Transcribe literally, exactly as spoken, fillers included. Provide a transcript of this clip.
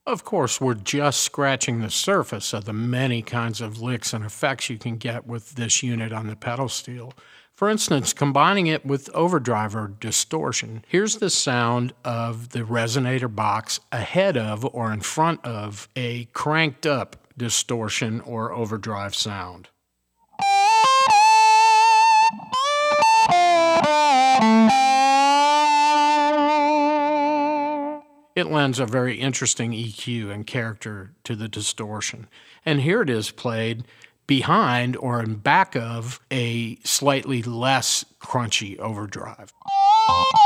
Of course, we're just scratching the surface of the many kinds of licks and effects you can get with this unit on the pedal steel. For instance, combining it with overdrive or distortion, here's the sound of the resonator box ahead of or in front of a cranked up distortion or overdrive sound. It lends a very interesting E Q and character to the distortion. And here it is played behind or in back of a slightly less crunchy overdrive.